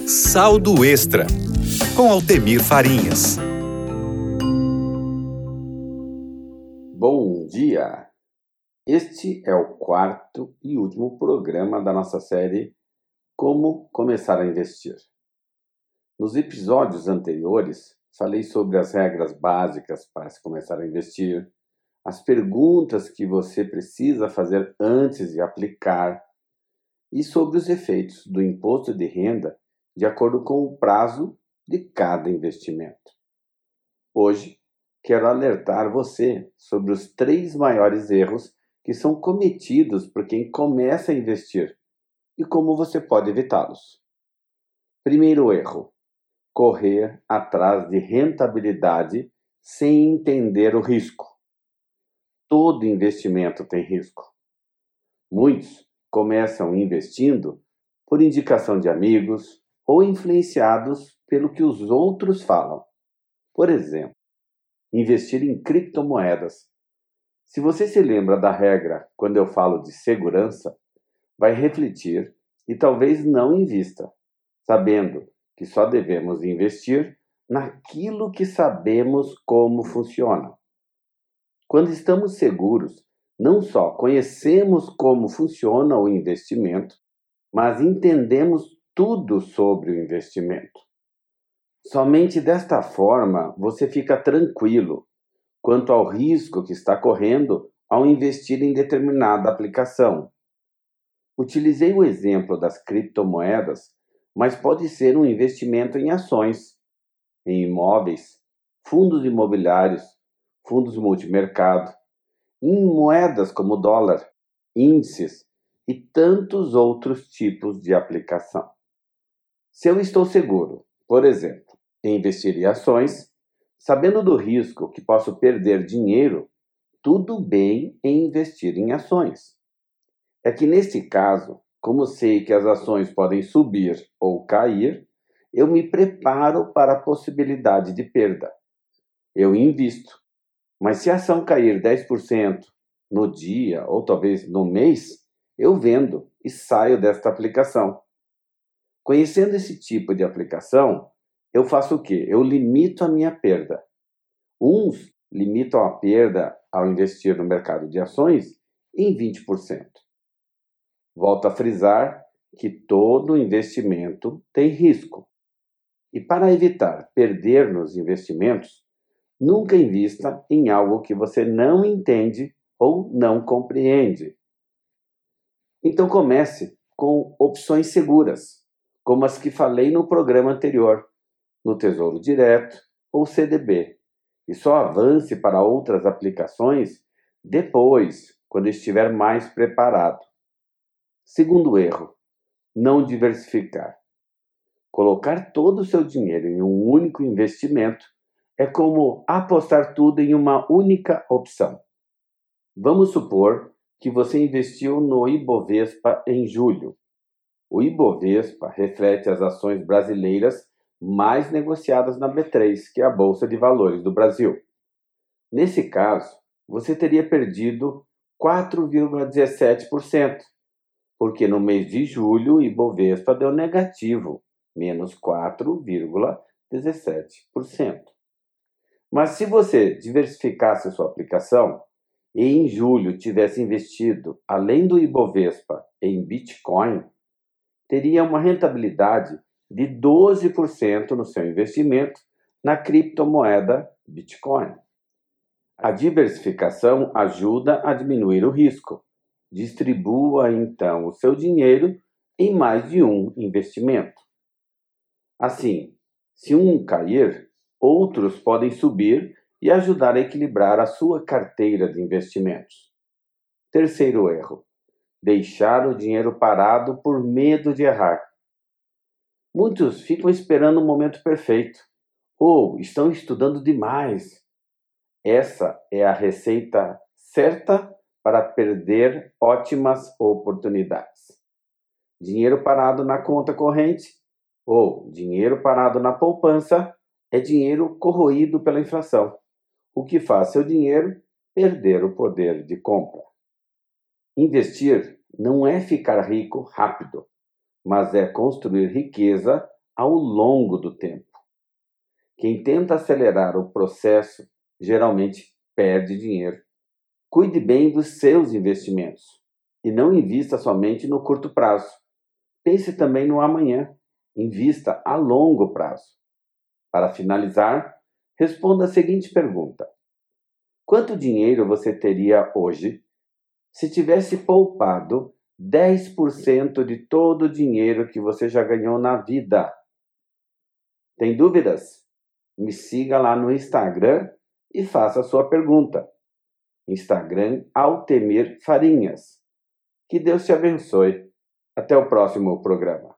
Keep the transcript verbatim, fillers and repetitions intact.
Saldo Extra, com Altemir Farinhas. Bom dia! Este é o quarto e último programa da nossa série Como Começar a Investir. Nos episódios anteriores, falei sobre as regras básicas para se começar a investir, as perguntas que você precisa fazer antes de aplicar e sobre os efeitos do imposto de renda de acordo com o prazo de cada investimento. Hoje, quero alertar você sobre os três maiores erros que são cometidos por quem começa a investir e como você pode evitá-los. Primeiro erro: correr atrás de rentabilidade sem entender o risco. Todo investimento tem risco. Muitos começam investindo por indicação de amigos ou influenciados pelo que os outros falam. Por exemplo, investir em criptomoedas. Se você se lembra da regra quando eu falo de segurança, vai refletir e talvez não invista, sabendo que só devemos investir naquilo que sabemos como funciona. Quando estamos seguros, não só conhecemos como funciona o investimento, mas entendemos tudo sobre o investimento. Somente desta forma você fica tranquilo quanto ao risco que está correndo ao investir em determinada aplicação. Utilizei o exemplo das criptomoedas, mas pode ser um investimento em ações, em imóveis, fundos imobiliários, fundos multimercado, em moedas como dólar, índices e tantos outros tipos de aplicação. Se eu estou seguro, por exemplo, em investir em ações, sabendo do risco que posso perder dinheiro, tudo bem em investir em ações. É que neste caso, como sei que as ações podem subir ou cair, eu me preparo para a possibilidade de perda. Eu invisto, mas se a ação cair dez por cento no dia ou talvez no mês, eu vendo e saio desta aplicação. Conhecendo esse tipo de aplicação, eu faço o quê? Eu limito a minha perda. Uns limitam a perda ao investir no mercado de ações em vinte por cento. Volto a frisar que todo investimento tem risco. E para evitar perder nos investimentos, nunca invista em algo que você não entende ou não compreende. Então comece com opções seguras, como as que falei no programa anterior, no Tesouro Direto ou C D B, e só avance para outras aplicações depois, quando estiver mais preparado. Segundo erro: não diversificar. Colocar todo o seu dinheiro em um único investimento é como apostar tudo em uma única opção. Vamos supor que você investiu no Ibovespa em julho. O Ibovespa reflete as ações brasileiras mais negociadas na B três, que é a Bolsa de Valores do Brasil. Nesse caso, você teria perdido quatro vírgula dezessete por cento, porque no mês de julho o Ibovespa deu negativo, menos quatro vírgula dezessete por cento. Mas se você diversificasse sua aplicação e em julho tivesse investido, além do Ibovespa, em Bitcoin, teria uma rentabilidade de doze por cento no seu investimento na criptomoeda Bitcoin. A diversificação ajuda a diminuir o risco. Distribua, então, o seu dinheiro em mais de um investimento. Assim, se um cair, outros podem subir e ajudar a equilibrar a sua carteira de investimentos. Terceiro erro: deixar o dinheiro parado por medo de errar. Muitos ficam esperando o momento perfeito ou estão estudando demais. Essa é a receita certa para perder ótimas oportunidades. Dinheiro parado na conta corrente ou dinheiro parado na poupança é dinheiro corroído pela inflação, o que faz seu dinheiro perder o poder de compra. Investir não é ficar rico rápido, mas é construir riqueza ao longo do tempo. Quem tenta acelerar o processo geralmente perde dinheiro. Cuide bem dos seus investimentos e não invista somente no curto prazo. Pense também no amanhã. Invista a longo prazo. Para finalizar, responda a seguinte pergunta: quanto dinheiro você teria hoje se tivesse poupado dez por cento de todo o dinheiro que você já ganhou na vida? Tem dúvidas? Me siga lá no Instagram e faça a sua pergunta. Instagram Altemir Farinhas. Que Deus te abençoe. Até o próximo programa.